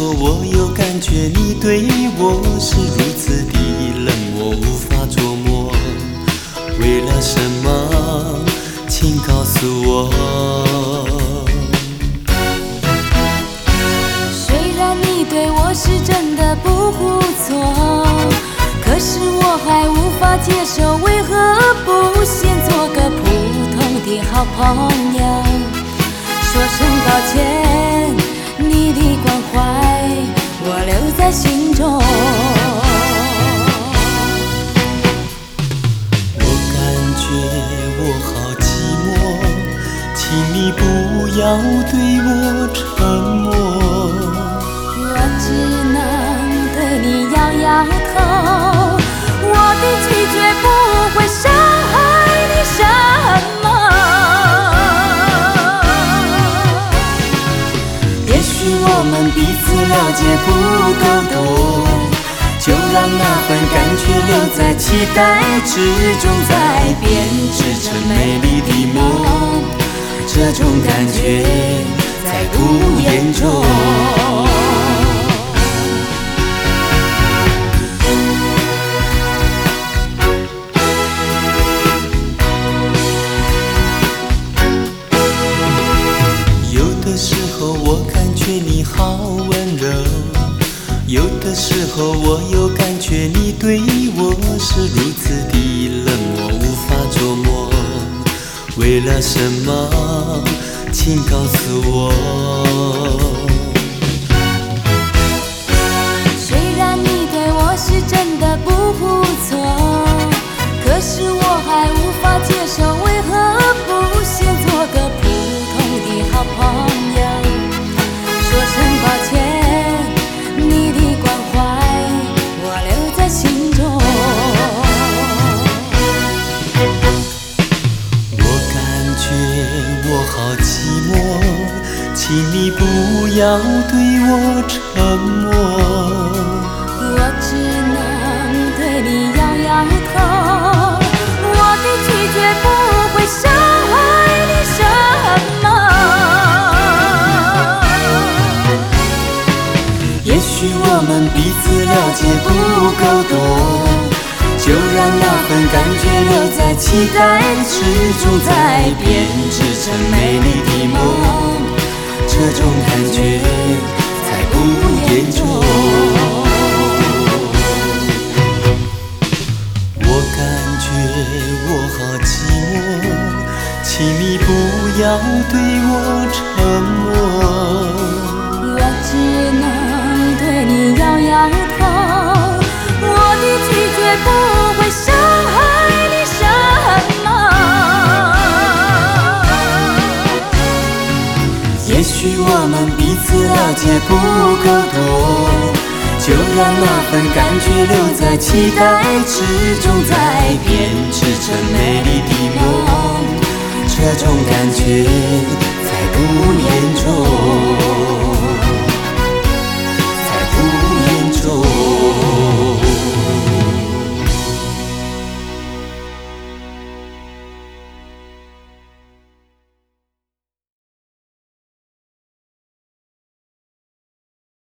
候，我有感觉你对我是如此的冷，我无法捉摸。为了什么？请告诉我。 虽然你对我是真的不胡错，可是我还无法接受，为何不先做个普通的好朋友？说声抱歉，你的关怀我留在心中。 我感觉我好寂寞，请你不要对我沉默。 我只能对你摇摇头，我的拒绝不会伤害你什么。也许我们彼此了解不够多，就让那份感觉留在期待之中，再编织成美丽的梦。这种感觉在不言中。 有的时候我感觉你好温柔，有的时候我又感觉你对我是如此的冷，我无法捉摸。为了什么？请告诉我。 虽然你对我是真的不胡错，可是我还无法接受，为何不先做个普通的好朋友？说声抱歉，你的关怀我留在心中。 我好寂寞，请你不要对我沉默。 我只能对你摇摇头，我的拒绝不会伤害你什么。也许我们彼此了解不够多，就让那份感觉留在期待之中，再编织成美丽的梦。这种感觉在不言中。 我感觉我好寂寞，请你不要对我沉默。 我只能对你摇摇头，我的拒绝不会伤害你什么。也许我们彼此了解不够多，就让那份感觉留在期待之中，再编织成美丽的梦。这种感觉在不言中，在不言中。